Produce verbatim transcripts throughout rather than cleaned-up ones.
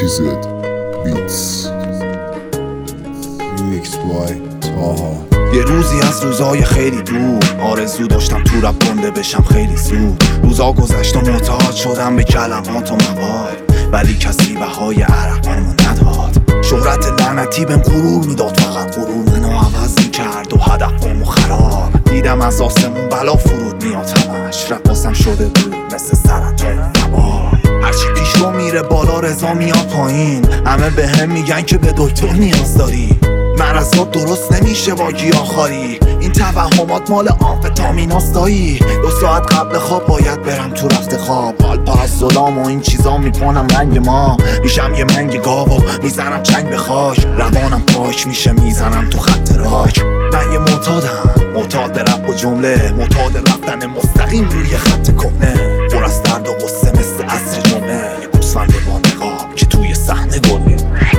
تیزد بیتس ایکس وای تاها. یه روزی از روزای خیلی دور آرزو داشتم تو رپ گنده بشم خیلی زود. روزا گذشت و معتاد شدم به کلمات و مواد، ولی کسی بهای عرقامو نداد. شهرت لعنتی بهم غرور میداد، فقط غرور منو عوض میکرد و هدفمو خراب. دیدم از آسمون بلا فرود میاد همش، رقاصم شده بود مثل سرطان نبا. هرچی پیش رو میره بالا رضا میاد پایین، همه به هم میگن که به دکتر نیاز داری. مرضات درست نمیشه با گیاهخواری، این توهمات مال آمفتامیناست دایی. دو ساعت قبل خواب باید برم تو رخت خواب، حال پرستولام و این چیزا میکنم رنگ ما. میشم یه منگ گاو و میزنم چنگ به خاک، روانم پاک میشه میزنم تو خط راک. من یه معتادم، معتاد رپ و جمله، معتاد رفتن مستقیم روی خط کهنه. پر از درد و غصه مثل عصر جمعه، یه گوسفند با نقاب که توی صحنه گله.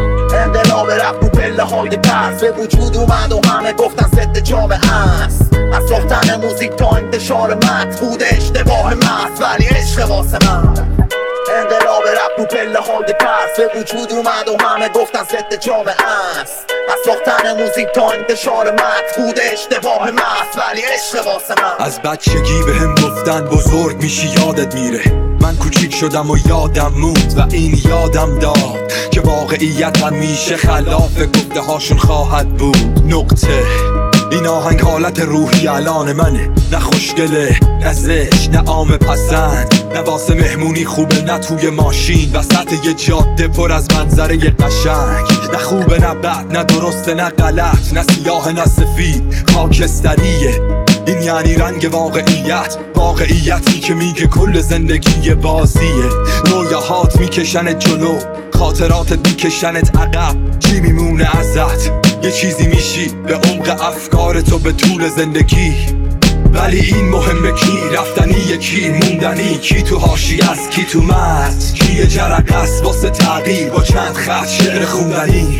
انقلاب رفت رو پله های پس به وجود اومد و همه گفتن ضد جامعه است. از ساختن موزیک تا انتشار متن بود اشتباه محض، ولی عشق واسه من. انقلاب رفت رو پله های پس به وجود اومد و همه گفتن ضد جامعه است. از ساختن موزیک تا انتشار متن بود اشتباه محض، ولی عشق واسه من. از بچگی بهم گفتن بزرگ میشی یادت میره. من کوچیک شدم و یادم موند و این یادم داد که واقعیت همیشه خلاف گفته هاشون خواهد بود. نقطه. این آهنگ حالت روحی الان منه، نه خوشگله نه زشت نه عام پسند، نه واسه مهمونی خوبه نه توی ماشین وسط یه جاده پر از منظره قشنگ. نه خوبه نه بد نه درسته نه غلط، نه سیاه نه سفید خاکستریه. این یعنی رنگ واقعیت، واقعیتی که میگه کل زندگی بازیه. رویاهات میکشنت جلو، خاطراتت میکشنت عقب. چی میمونه ازت؟ یه چیزی میشی به عمق افکار تو به طول زندگی. ولی این مهمه کی رفتنی، کی موندنی، کی تو حاشیه است کی تو متن، کی یه جرقه است واسه تغییر با چند خط شعر خوندنی.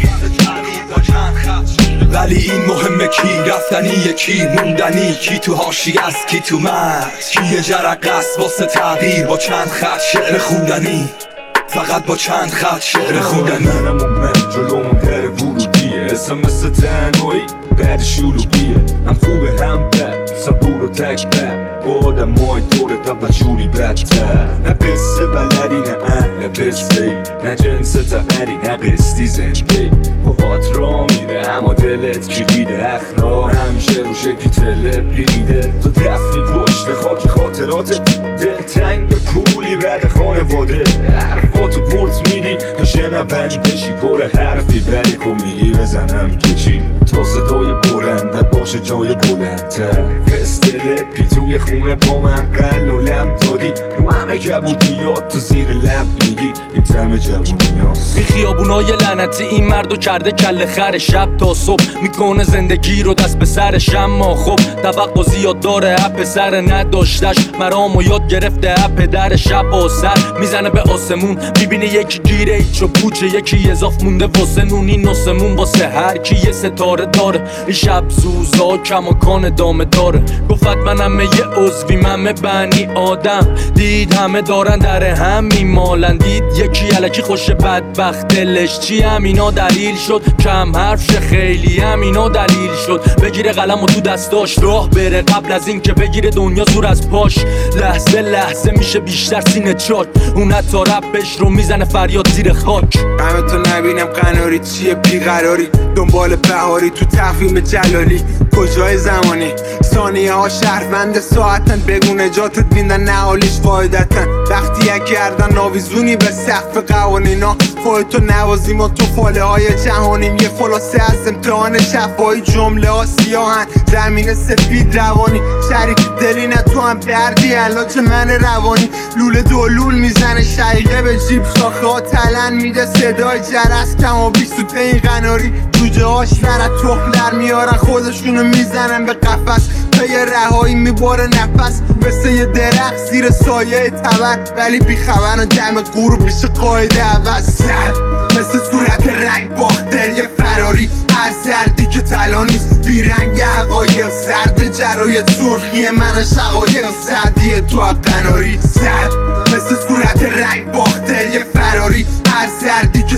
ولی این مهمه کی رفتنی، کی موندنی، کی تو حاشیه است کی تو متن، کی یه جرقه است واسه تغییر با چند خط شعر خوندنی. فقط با چند خط شعر خوندنی. منم و من جلومون در ورودیه، اسم مثل تنهایی بعد شلوغیه. هم خوبه هم بد، صبور و تک بد، با آدم های دورت و جوری بدتر. نه قصه بلدی نه اهل قصه، نه جنس تقری نه قصدی زنده. پاهات را میره اما دلت کلیده، اخلاق همیشه رو شکلی تله بیده. تو دفتی پشت خاک خاطرات دلتنگ به پولی رد خانواده. حرفاتو پرت میدی تا شنوندی بشی، پر حرفی بری که میگی بزنم کشی. تا صدای بلندت باشه جای بلندتر، قصد لپی توی خونه با من قل و لم دادی. رو همه کبودیات تو زیر لب میگی این تم جوونیاست. این خیابونای لعنتی این مردو کرده کل خر، شب تا صبح میکنه زندگی رو دست به سرش. اما خب توقع زیاد داره، اپ سر نداشتش مرامو یاد گرفته. اپ در شب و سر میزنه به آسمون، میبینه یکی گیره ایچ و پوچه، یکی اضاف مونده واسه نون. این نسمون واسه هر کی یه ستاره داره. این شب سوزا کماکان دامه داره. گفت منم یه عضوی من بنی آدم، دید همه دارن در هم میمالن. دید یکی علکی خوش بدبخت دلش چی، همینا دلیل شد کم حرف شه، خیلی همینا دلیل شد. بگیره قلم و تو دستاش راه بره، قبل از این که بگیره دنیا زور از پاش. لحظه لحظه میشه بیشتر سینه چاک، اون حتی رپش رو میزنه فریاد زیر خاک. قمه تو نبینم قناری چیه بیقراری، دنبال بهاری تو تقویم جلالی. کجای زمانی ثانیه ها شهروند ساعتن، بگو نجاتت میدن نهالیش فایدتن. وقتی یک گردن آویزونی به سقف قوانینا، خودتو نوازیم و تو فاله های جهانیم. یه خلاصه از امتحان شفایی، جمله ها سیاهن زمین سفید روانی. شریک دلی نه تو هم دردی علاج من روانی. لوله دولول میزنه شقیقه به جیب، شاخه ها تلن میده صدای جرس. کم و بیست تو این قناری جوجه هاش نرد تخلر میارن، خودشونو میزنن به قفس. تا یه رهایی میباره نفس مثل یه درخت زیر سایه تبر، ولی بیخبر و دم غروب میشه قاعده عوض. مثل صورت رنگ باختر یه فراری، هر زردی که طلا نیست بیرنگ حقایق. سرد جرای سرخی من شقایق، سردی تو قناری. سرد مثل صورت رنگ باختر یه فراری، هر زردی که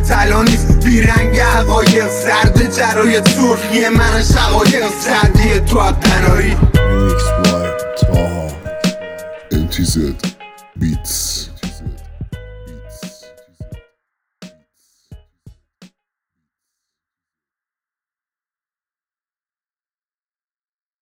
طلا نیست بیرنگ حقایق زرد جرای سرخی من شقایق سردی تو قناری Remix by Taha. N T Z.